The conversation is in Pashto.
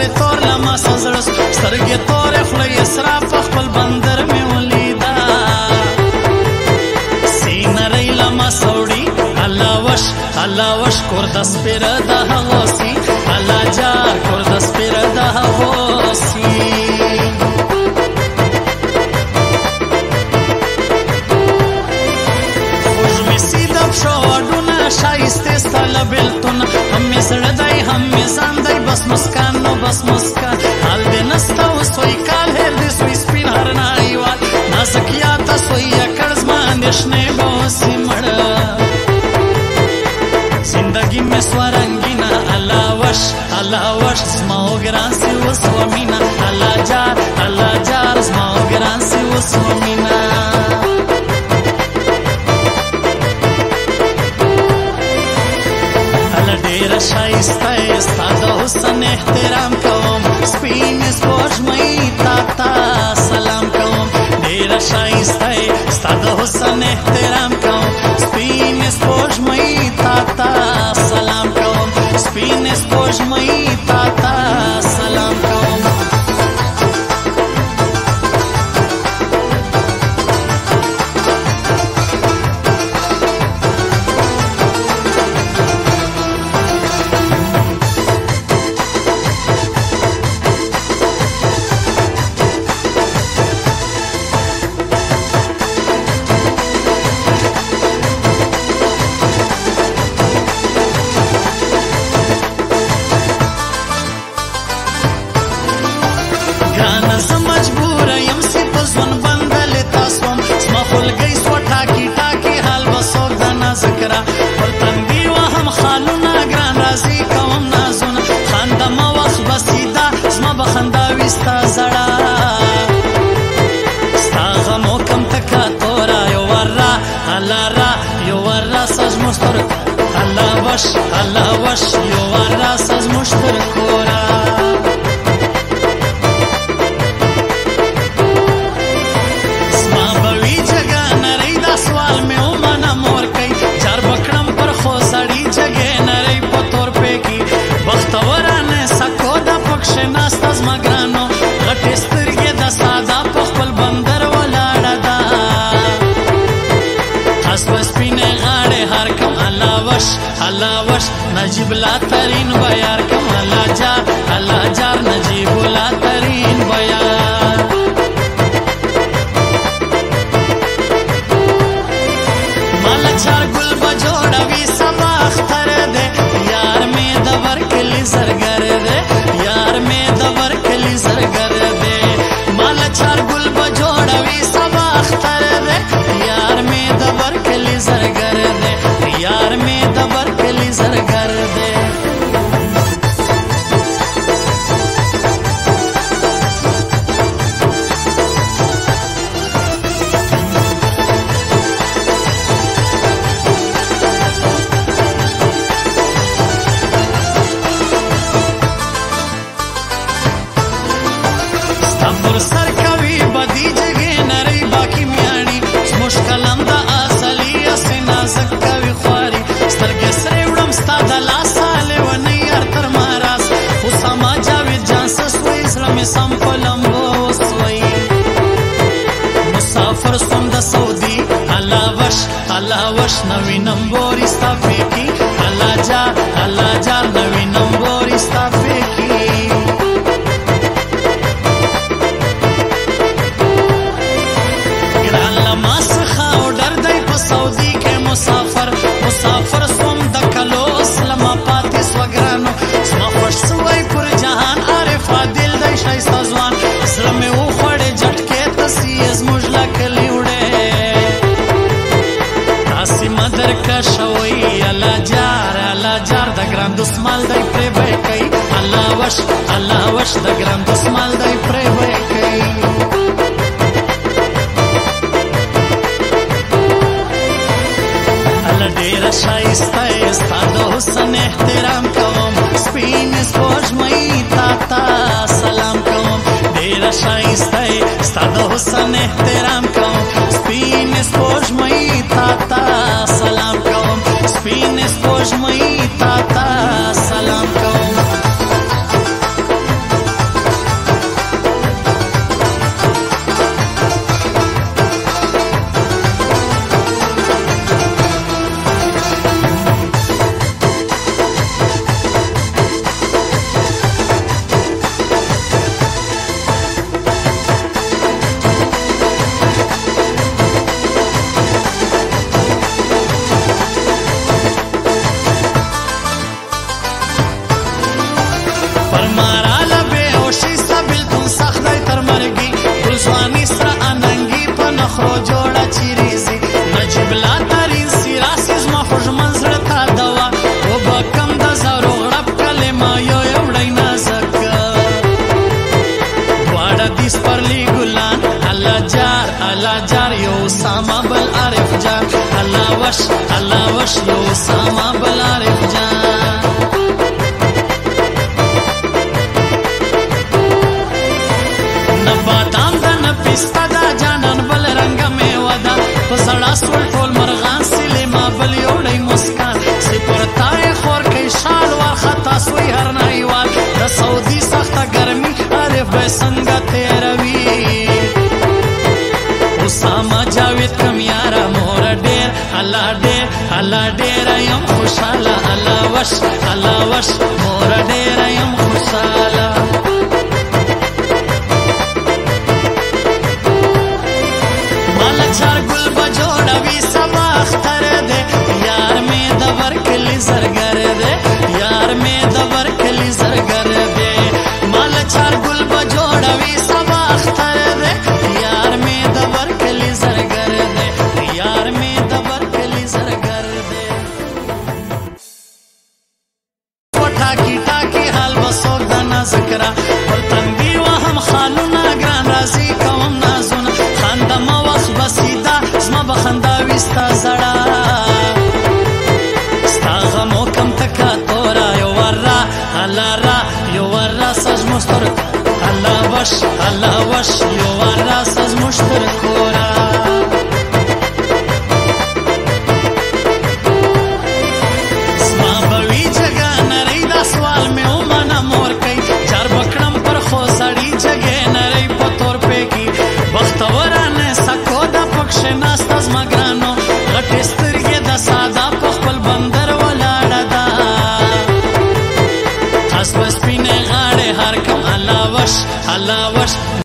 تور لما سزړس سترګې تورې خوله یې سره په خپل بندر مې ولیدا سینرۍ لما سوړي الله وش کور د سپېره د هغو سي الله جار کور د سپېره د هغو سي شایسته ستاله بیلتون هم می زړه دی هم می ځان دی بس مسکان نو بس مسکان حال دې نسته اوس وایي کال هېر دې سوی سپین هر نایوال نازک یاده سوی یکړ زما اندېښنې به اوسې مړه زندګي مې سوه رنګینه الله وش زما وګران سي اوس ومینه الله جار زما وګران سي اوس ومینه ډېره ښایسته یې ستا د حسن احترام کوم سپین سپوږمۍ تا ته سلام کوم ډېره ښایسته یې ستا د حسن احترام کوم سپین سپوږمۍ تا ته سلام کوم سپین سپوږمۍ تا ته سلام کوم الله وش یو راس از مشترک کورا زما بوي جگہ نری دا سوال مې ومنه مور کوي چار بکړم پر خو سړی جگہ نری په تور پېکی بختورانه سکو د پکښ ناسته زما ګرانو غټې سترګې د ساده په خپل بندر ولاړه ده خاص په سپینې غاړې هر کوم الله وش نجیب لا ترین بیار کم الله جار نجیب لا ترین بیار مالا چار گل بجوڑوی سبا اختر دے یار میں دور کلی زرگر دے یار میں دور کلی زرگر دے مالا چار گل بجوڑوی سبا اختر دے یار میں دور کلی زرگر دے یار میں دور کلی زرگر دے ستمبر سر کوي بدی جگې نری باقی میاړي مشکلم دا اصلي اسې نازک کوي خواري سترګې سرې وړم ستا د لاسه لیونی یار تر ماراس اسامه جاوید جان سوی زړه مې سم په لمبو وسوی مسافر سوم د سعودي الله وش نوی نمبوري ستا فیکی الله جار نوی نمبوري ستا فیکی سعودي کې مسافر سوم د کلو اسلام پاتې سوګرانو زما خوښ سوی پر جهان عارف عادل دی ښایسته ځوان زړه مې وخوړې جټکې تسې زموږ له کلي وړې تاسې مدر که شوی الله جار د ګران دسمال دی پرې به کوي الله وش د ګران دسمال دی پرې به کوي ډېره ښایسته یې ستا د حسن احترام کوم سپین سپوږمۍ تا ته سلام کوم ډېره ښایسته یې ستا د حسن احترام کوم سپین سپوږمۍ تا ته سلام کوم سپین سپوږمۍ تا ته سلام کوم وش یو اسامه بل عارف جان نه بادام ده نه پیسته ده جانان بل رنګه میوه ده په زړه سول ټول مرغان سلیما بل یوړی مسکان سپرتا یې خور کوي شال وارخطا سوی هر نایوال د سعودي سخته ګرمي عارف به څنګه تیروي اسامه جاوید کم یاره مور ډېر الله ډېره یم خوشحاله الله وش مور ډېره یم خوشحاله مالا چار ګل به جوړوي سبا اختر دی یار مې د ورکلي زرګر دی یار مې د ورکلي زرګر دی مالا چار ګل به جوړوي سبا اختر دی یار مې د ورکلي زرګر دی یار مې د ورکلي زرګر دی ټاکی ټاکی حال وسوک د نازکرا پر تنګي وهم خالونه ګران راځي کوم نازونه خنده ما وخت بسیدا زما بخندا وستا زړه ستا غمو کم تکا تورا یو ورا یو ورا سز مشترک الله وش یو ورا سز مشترک کورا زما بوي جگہ نری دا سوال میں اومانا مور کئی چار بکڑم پر خو سڑی جگہ نری پتور پہ کی بختورانه سکو دا پکش ناست از مگرانو غټی سترګې د ساده په خپل بندر ولاړه ده خاص په سپینې غاړې هر کم الله وش